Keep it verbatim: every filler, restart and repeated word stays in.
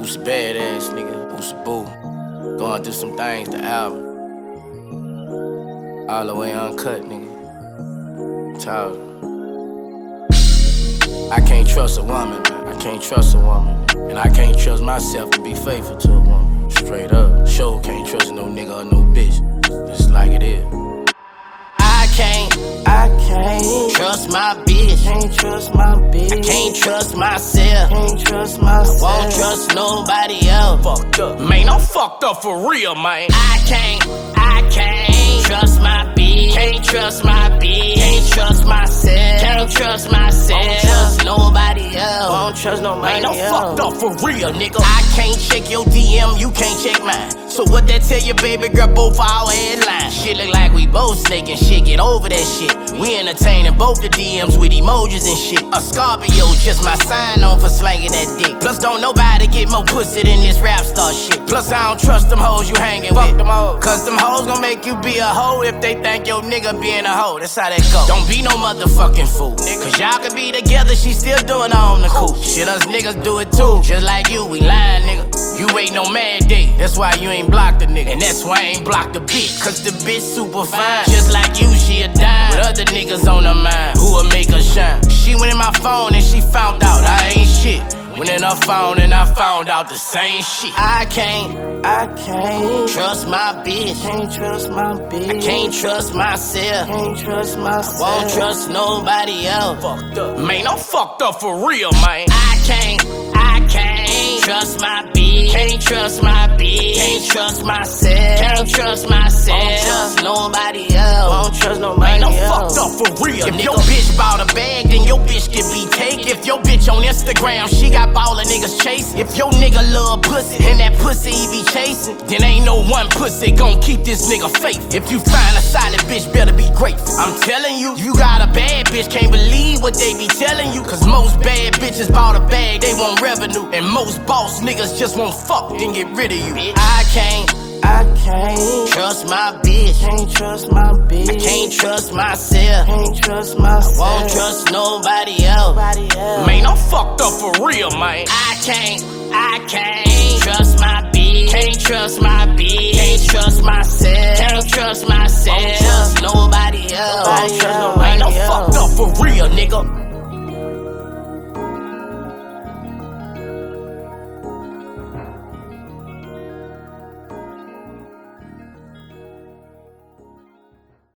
Boosie badass nigga, Boosie Boo. Going through some things, the album. All the way uncut, nigga. Child. I can't trust a woman, man. I can't trust a woman. And I can't trust myself to be faithful to a woman. Straight up. Sure can't trust no nigga or no bitch. Just like it is. I can't, I can't trust my bitch. Can't trust my bitch. I can't trust myself. Can't trust myself. I won't trust nobody else. Fucked up. Man, I'm fucked up for real, man. I can't, I can't trust my bitch. Can't trust my bitch. Can't trust myself. Can't trust myself. Won't trust nobody else. Won't trust nobody else. Man, I'm fucked up for real, nigga. I can't check your D M, you can't check mine. So what that tell you, baby girl, both our headlines. Shit look like we both snaking shit, get over that shit. We entertaining both the D Ms with emojis and shit. A Scorpio, just my sign on for slanging that dick. Plus don't nobody get more pussy than this rap star shit. Plus I don't trust them hoes you hanging with. Them hoes. Cause them hoes gon' make you be a hoe if they think your nigga being a hoe. That's how that go. Don't be no motherfucking fool, nigga. Cause y'all can be together, she still doing her on the cool. Shit, us niggas do it too. Just like you, we lying, nigga. You ain't no mad date. That's why you ain't blocked the nigga. And that's why I ain't blocked the bitch. Cause the bitch super fine. Just like you, she a dime. With other niggas on her mind, who'll make her shine. She went in my phone and she found out I ain't shit. Went in her phone and I found out the same shit. I can't, I can't trust my bitch. Can't trust my bitch. I can't trust myself. Can't trust myself. I won't trust nobody else. Fucked up. Man, I'm fucked up for real, man. I can't, I can't trust my bitch. Can't trust my bitch. Can't trust myself. Can't trust myself. Won't trust nobody else. Won't trust nobody else. Man, I'm fucked up for real. If nigga. Your bitch bought a bag, then your bitch can be taken. If your bitch on Instagram, she got ballin' niggas chasing. If your nigga love pussy and that pussy he be chasing, then ain't no one pussy gon' keep this nigga faithful. If you find a solid bitch, better be grateful. I'm telling you, you got a bad bitch, can't believe what they be telling you. Cause most bad bitches bought a bag, they want revenue. And most boss niggas just want fuck, then get rid of you. I can't, I can't trust my bitch. Can't trust my bitch. I can't trust myself. Can't trust myself. I won't trust nobody else. Nobody else. Man, I'm fucked up for real, man. I can't, I can't trust my bitch. Can't trust my bitch. Can't trust myself. Can't trust myself. Won't trust nobody else. Nobody else. Man, I'm fucked up for real, nigga.